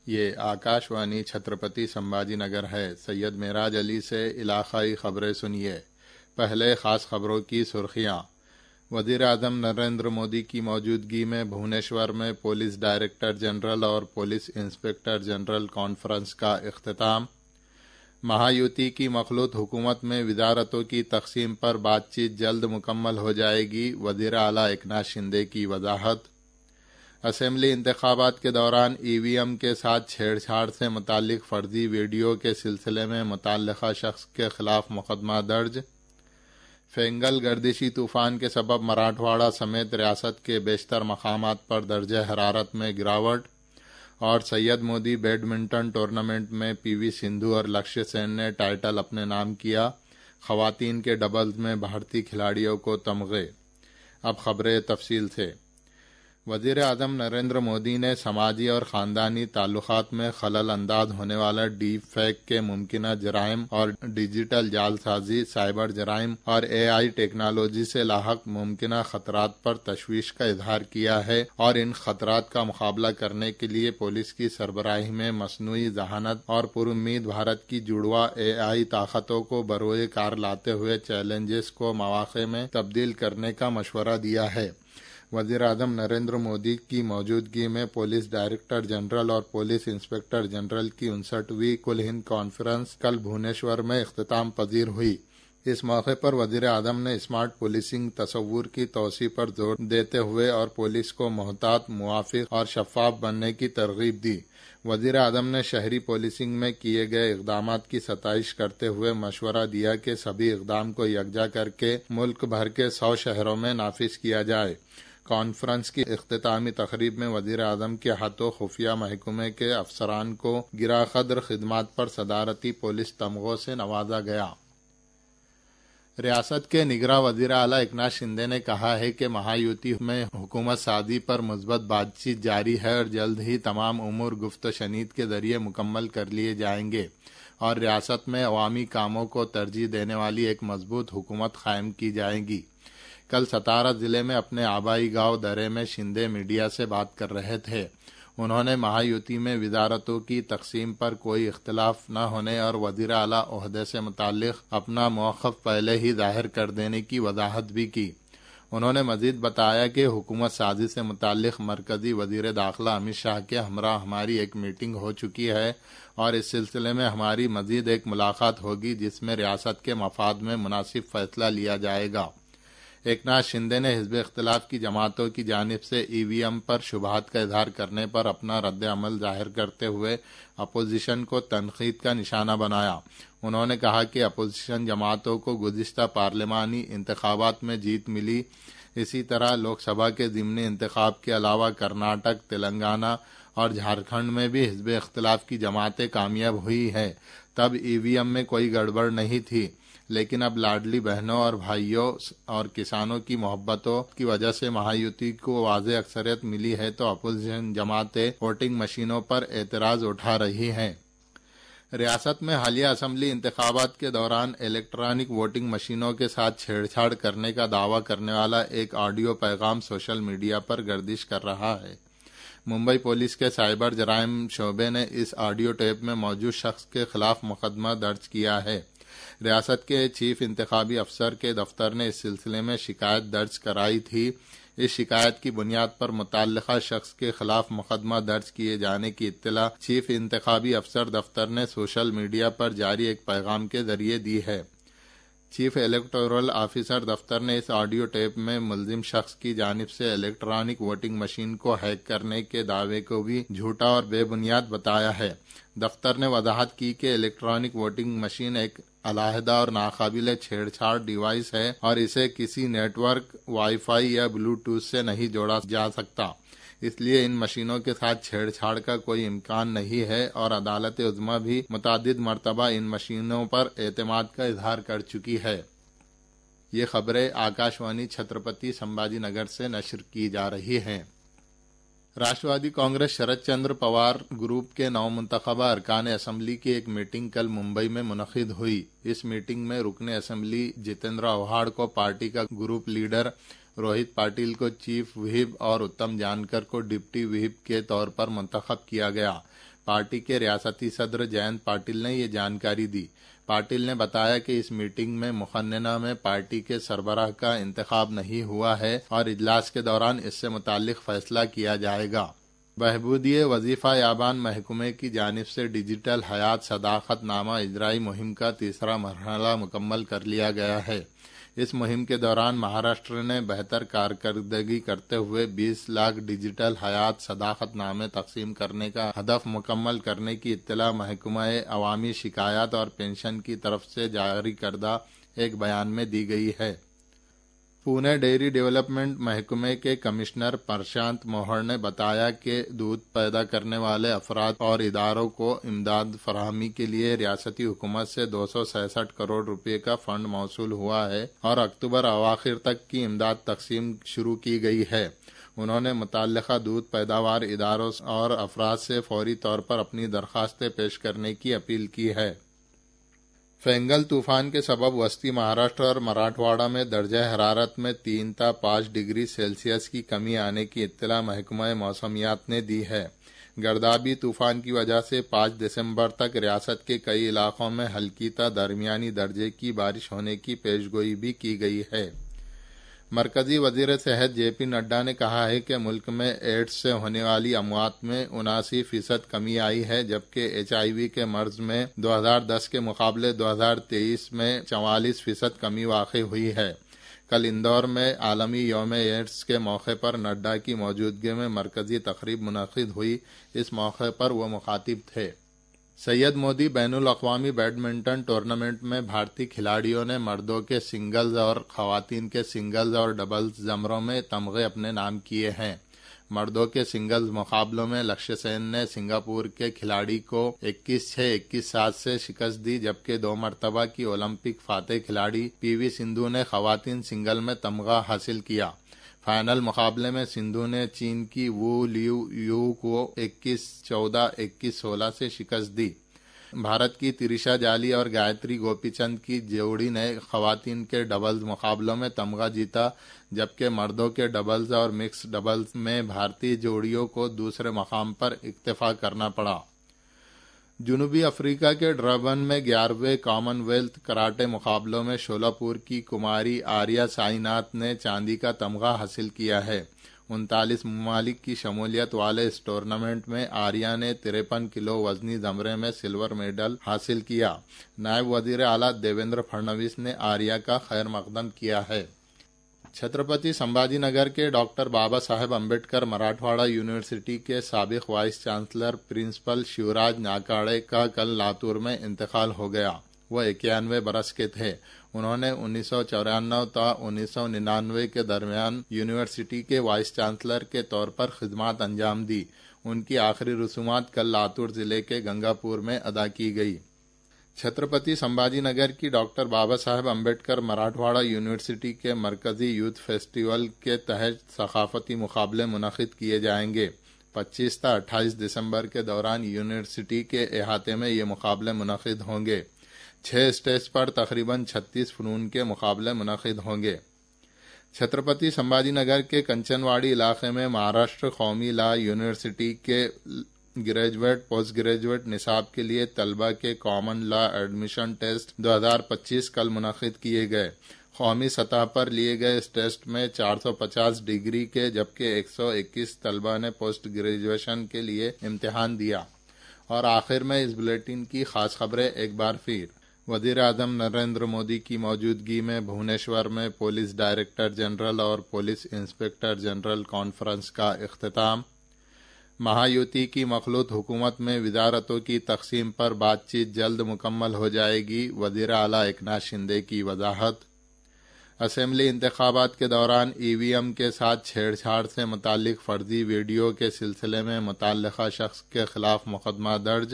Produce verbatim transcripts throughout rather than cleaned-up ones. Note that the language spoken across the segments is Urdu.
یہ آکاشوانی چھترپتی سمبھاجی نگر ہے۔ سید معراج علی سے علاقائی خبریں سنیے۔ پہلے خاص خبروں کی سرخیاں۔ وزیر اعظم نریندر مودی کی موجودگی میں بھونیشور میں پولیس ڈائریکٹر جنرل اور پولیس انسپکٹر جنرل کانفرنس کا اختتام۔ مہایوتی کی مخلوط حکومت میں وزارتوں کی تقسیم پر بات چیت جلد مکمل ہو جائے گی، وزیر اعلیٰ ایکناتھ شندے کی وضاحت۔ اسمبلی انتخابات کے دوران ای وی ایم کے ساتھ چھیڑ چھاڑ سے متعلق فرضی ویڈیو کے سلسلے میں متعلقہ شخص کے خلاف مقدمہ درج۔ فینگل گردشی طوفان کے سبب مراٹھواڑہ سمیت ریاست کے بیشتر مقامات پر درجہ حرارت میں گراوٹ، اور سید مودی بیڈمنٹن ٹورنامنٹ میں پی وی سندھو اور لکشیہ سین نے ٹائٹل اپنے نام کیا۔ خواتین کے ڈبلز میں بھارتی کھلاڑیوں کو تمغے۔ اب خبریں تفصیل سے۔ وزیر اعظم نریندر مودی نے سماجی اور خاندانی تعلقات میں خلل انداز ہونے والا ڈیپ فیک کے ممکنہ جرائم اور ڈیجیٹل جعل سازی، سائبر جرائم اور اے آئی ٹیکنالوجی سے لاحق ممکنہ خطرات پر تشویش کا اظہار کیا ہے اور ان خطرات کا مقابلہ کرنے کے لیے پولیس کی سربراہی میں مصنوعی ذہانت اور پر امید بھارت کی جڑواں اے آئی طاقتوں کو بروئے کار لاتے ہوئے چیلنجز کو مواقع میں تبدیل کرنے کا مشورہ دیا ہے۔ وزیر اعظم نریندر مودی کی موجودگی میں پولیس ڈائریکٹر جنرل اور پولیس انسپکٹر جنرل کی انسٹھویں کل ہند کانفرنس کل بھونیشور میں اختتام پذیر ہوئی۔ اس موقع پر وزیر اعظم نے اسمارٹ پولیسنگ تصور کی توسیع پر زور دیتے ہوئے اور پولیس کو محتاط، موافق اور شفاف بننے کی ترغیب دی۔ وزیر اعظم نے شہری پولیسنگ میں کیے گئے اقدامات کی ستائش کرتے ہوئے مشورہ دیا کہ سبھی اقدام کو یکجا کر کے ملک بھر کے سو شہروں میں نافذ کیا جائے۔ کانفرنس کی اختتامی تقریب میں وزیر اعظم کے ہاتھوں خفیہ محکمے کے افسران کو گراں قدر خدمات پر صدارتی پولیس تمغوں سے نوازا گیا۔ ریاست کے نگراں وزیر اعلیٰ ایکناتھ شندے نے کہا ہے کہ مہایوتی میں حکومت سازی پر مثبت بات چیت جاری ہے اور جلد ہی تمام امور گفت و شنید کے ذریعے مکمل کر لیے جائیں گے اور ریاست میں عوامی کاموں کو ترجیح دینے والی ایک مضبوط حکومت قائم کی جائے گی۔ کل ستارہ ضلع میں اپنے آبائی گاؤں درے میں شندے میڈیا سے بات کر رہے تھے۔ انہوں نے مہایوتی میں وزارتوں کی تقسیم پر کوئی اختلاف نہ ہونے اور وزیر اعلیٰ عہدے سے متعلق اپنا موقف پہلے ہی ظاہر کر دینے کی وضاحت بھی کی۔ انہوں نے مزید بتایا کہ حکومت سازی سے متعلق مرکزی وزیر داخلہ امت شاہ کے ہمراہ ہماری ایک میٹنگ ہو چکی ہے اور اس سلسلے میں ہماری مزید ایک ملاقات ہوگی جس میں ریاست کے مفاد میں مناسب فیصلہ لیا جائے گا۔ ایکناتھ شندے نے حزب اختلاف کی جماعتوں کی جانب سے ای وی ایم پر شبہات کا اظہار کرنے پر اپنا رد عمل ظاہر کرتے ہوئے اپوزیشن کو تنقید کا نشانہ بنایا۔ انہوں نے کہا کہ اپوزیشن جماعتوں کو گزشتہ پارلیمانی انتخابات میں جیت ملی، اسی طرح لوک سبھا کے ضمنی انتخاب کے علاوہ کرناٹک، تلنگانہ اور جھارکھنڈ میں بھی حزب اختلاف کی جماعتیں کامیاب ہوئی ہیں۔ تب ای وی ایم میں کوئی گڑبڑ نہیں تھی، لیکن اب لاڈلی بہنوں اور بھائیوں اور کسانوں کی محبتوں کی وجہ سے مہایوتی کو واضح اکثریت ملی ہے تو اپوزیشن جماعتیں ووٹنگ مشینوں پر اعتراض اٹھا رہی ہیں۔ ریاست میں حالیہ اسمبلی انتخابات کے دوران الیکٹرانک ووٹنگ مشینوں کے ساتھ چھیڑ چھاڑ کرنے کا دعویٰ کرنے والا ایک آڈیو پیغام سوشل میڈیا پر گردش کر رہا ہے۔ ممبئی پولیس کے سائبر جرائم شعبے نے اس آڈیو ٹیپ میں موجود شخص کے خلاف مقدمہ درج کیا ہے۔ ریاست کے چیف انتخابی افسر کے دفتر نے اس سلسلے میں شکایت درج کرائی تھی۔ اس شکایت کی بنیاد پر متعلقہ شخص کے خلاف مقدمہ درج کیے جانے کی اطلاع چیف انتخابی افسر دفتر نے سوشل میڈیا پر جاری ایک پیغام کے ذریعے دی ہے۔ چیف الیکٹورل آفیسر دفتر نے اس آڈیو ٹیپ میں ملزم شخص کی جانب سے الیکٹرانک ووٹنگ مشین کو ہیک کرنے کے دعوے کو بھی جھوٹا اور بے بنیاد بتایا ہے۔ دفتر نے وضاحت کی کہ الیکٹرانک ووٹنگ مشین ایک علیحدہ اور ناقابل چھیڑ چھاڑ ڈیوائس ہے اور اسے کسی نیٹ ورک، وائی فائی یا بلوٹوتھ سے نہیں جوڑا جا سکتا، اس لیے ان مشینوں کے ساتھ چھیڑ چھاڑ کا کوئی امکان نہیں ہے اور عدالت عظمیٰ بھی متعدد مرتبہ ان مشینوں پر اعتماد کا اظہار کر چکی ہے۔ یہ خبریں آکاشوانی چھترپتی سمبھاجی نگر سے نشر کی جا رہی ہیں۔ راشٹروادی کانگریس شرد چندر پوار گروپ کے نو منتخبہ ارکان اسمبلی کی ایک میٹنگ کل ممبئی میں منعقد ہوئی۔ اس میٹنگ میں رکن اسمبلی جتیندر اوہاڑ کو پارٹی کا گروپ لیڈر، روہت پاٹل کو چیف وہپ اور اتم جانکر کو ڈپٹی وہپ کے طور پر منتخب کیا گیا۔ پارٹی کے ریاستی صدر جینت پاٹل نے یہ جانکاری دی۔ پاٹل نے بتایا کہ اس میٹنگ میں مقننہ میں پارٹی کے سربراہ کا انتخاب نہیں ہوا ہے اور اجلاس کے دوران اس سے متعلق فیصلہ کیا جائے گا۔ بہبودی وظیفہ یابان محکمے کی جانب سے ڈیجیٹل حیات صداقت نامہ اجرائی مہم کا تیسرا مرحلہ مکمل کر لیا گیا ہے۔ اس مہم کے دوران مہاراشٹر نے بہتر کارکردگی کرتے ہوئے بیس لاکھ ڈیجیٹل حیات صداقت نامے تقسیم کرنے کا ہدف مکمل کرنے کی اطلاع محکمہ عوامی شکایات اور پنشن کی طرف سے جاری کردہ ایک بیان میں دی گئی ہے۔ پونے ڈیری ڈیولپمنٹ محکمے کے کمشنر پرشانت موہر نے بتایا کہ دودھ پیدا کرنے والے افراد اور اداروں کو امداد فراہمی کے لیے ریاستی حکومت سے دو سو سینسٹھ کروڑ روپے کا فنڈ موصول ہوا ہے اور اکتوبر اواخر تک کی امداد تقسیم شروع کی گئی ہے۔ انہوں نے متعلقہ دودھ پیداوار اداروں اور افراد سے فوری طور پر اپنی درخواستیں پیش کرنے کی اپیل کی ہے۔ فینگل طوفان کے سبب وسطی مہاراشٹر اور مراٹھواڑہ میں درجہ حرارت میں تین تا پانچ ڈگری سیلسیس کی کمی آنے کی اطلاع محکمہ موسمیات نے دی ہے۔ گردابی طوفان کی وجہ سے پانچ دسمبر تک ریاست کے کئی علاقوں میں ہلکی تا درمیانی درجے کی بارش ہونے کی پیشگوئی بھی کی گئی ہے۔ مرکزی وزیر صحت جے پی نڈا نے کہا ہے کہ ملک میں ایڈز سے ہونے والی اموات میں اناسی فیصد کمی آئی ہے، جبکہ ایچ آئی وی کے مرض میں دو ہزار دس کے مقابلے دو ہزار تیئیس میں چوالیس فیصد کمی واقع ہوئی ہے۔ کل اندور میں عالمی یوم ایڈز کے موقع پر نڈا کی موجودگی میں مرکزی تقریب منعقد ہوئی۔ اس موقع پر وہ مخاطب تھے۔ سید مودی بین الاقوامی بیڈمنٹن ٹورنامنٹ میں بھارتی کھلاڑیوں نے مردوں کے سنگلز اور خواتین کے سنگلز اور ڈبلز زمروں میں تمغے اپنے نام کیے ہیں۔ مردوں کے سنگلز مقابلوں میں لکشیہ سین نے سنگاپور کے کھلاڑی کو اکیس چھ اکیس سات سے شکست دی، جبکہ دو مرتبہ کی اولمپک فاتح کھلاڑی پی وی سندھو نے خواتین سنگل میں تمغہ حاصل کیا۔ فائنل مقابلے میں سندھو نے چین کی وو لیو یو کو اکیس چودہ اکیس سولہ سے شکست دی۔ بھارت کی تریشا جالی اور گایتری گوپی چند کی جوڑی نے خواتین کے ڈبلز مقابلوں میں تمغہ جیتا، جبکہ مردوں کے ڈبلز اور مکس ڈبلز میں بھارتی جوڑیوں کو دوسرے مقام پر اکتفا کرنا پڑا۔ جنوبی افریقہ کے ڈربن میں گیارہویں کامن ویلتھ کراٹے مقابلوں میں شولپور کی کماری آریہ سائی ناتھ نے چاندی کا تمغہ حاصل کیا ہے۔ انتالیس ممالک کی شمولیت والے اس ٹورنامنٹ میں آریہ نے تریپن کلو وزنی زمرے میں سلور میڈل حاصل کیا۔ نائب وزیر اعلیٰ دیویندر فڈنویس نے آریہ کا خیر مقدم کیا ہے۔ چھترپتی سمبھاجی نگر کے ڈاکٹر بابا صاحب امبیڈکر مراٹھواڑہ یونیورسٹی کے سابق vice chancellor principal Shivraj Nakade کا کل لاتور میں انتقال ہو گیا۔ وہ اکیانوے برس کے تھے۔ انہوں نے انیس سو چورانوے تا انیس سو ننانوے کے درمیان یونیورسٹی کے وائس چانسلر کے طور پر خدمات انجام دی۔ ان کی آخری رسومات کل لاتور ضلع کے گنگا پور میں ادا کی گئی۔ چھترپتی سمبھاجی نگر کی ڈاکٹر بابا صاحب امبیڈکر مراٹھواڑہ یونیورسٹی کے مرکزی یوتھ فیسٹیول کے تحت ثقافتی مقابلے منعقد کیے جائیں گے۔ پچیس تا اٹھائیس دسمبر کے دوران یونیورسٹی کے احاطے میں یہ مقابلے منعقد ہوں گے۔ چھ اسٹیج پر تقریباً چھتیس فنون کے مقابلے منعقد ہوں گے۔ چھترپتی سمبھاجی نگر کے کنچن واڑی علاقے میں مہاراشٹر قومی لا یونیورسٹی کے گریجویٹ پوسٹ گریجویٹ نصاب کے لیے طلبہ کے کامن لا ایڈمیشن ٹیسٹ دو ہزار پچیس کل منعقد کیے گئے۔ قومی سطح پر لیے گئے اس ٹیسٹ میں چار سو پچاس ڈگری کے جبکہ ایک سو اکیس طلبہ نے پوسٹ گریجویشن کے لیے امتحان دیا۔ اور آخر میں اس بلیٹن کی خاص خبریں ایک بار پھر۔ وزیر اعظم نریندر مودی کی موجودگی میں بھونیشور میں پولیس ڈائریکٹر جنرل اور پولیس انسپکٹر جنرل کانفرنس کا اختتام۔ مہایوتی کی مخلوط حکومت میں وزارتوں کی تقسیم پر بات چیت جلد مکمل ہو جائے گی، وزیر اعلیٰ ایکناتھ شندے کی وضاحت۔ اسمبلی انتخابات کے دوران ای وی ایم کے ساتھ چھیڑ چھاڑ سے متعلق فرضی ویڈیو کے سلسلے میں متعلقہ شخص کے خلاف مقدمہ درج۔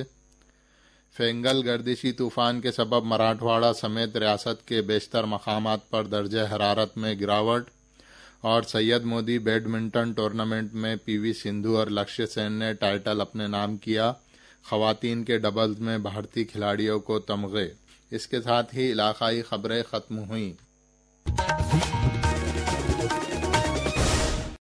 فینگل گردشی طوفان کے سبب مراٹھواڑہ سمیت ریاست کے بیشتر مقامات پر درجہ حرارت میں گراوٹ۔ اور سید مودی بیڈمنٹن ٹورنامنٹ میں پی وی سندھو اور لکشیہ سین نے ٹائٹل اپنے نام کیا۔ خواتین کے ڈبلز میں بھارتی کھلاڑیوں کو تمغے۔ اس کے ساتھ ہی علاقائی خبریں ختم ہوئیں۔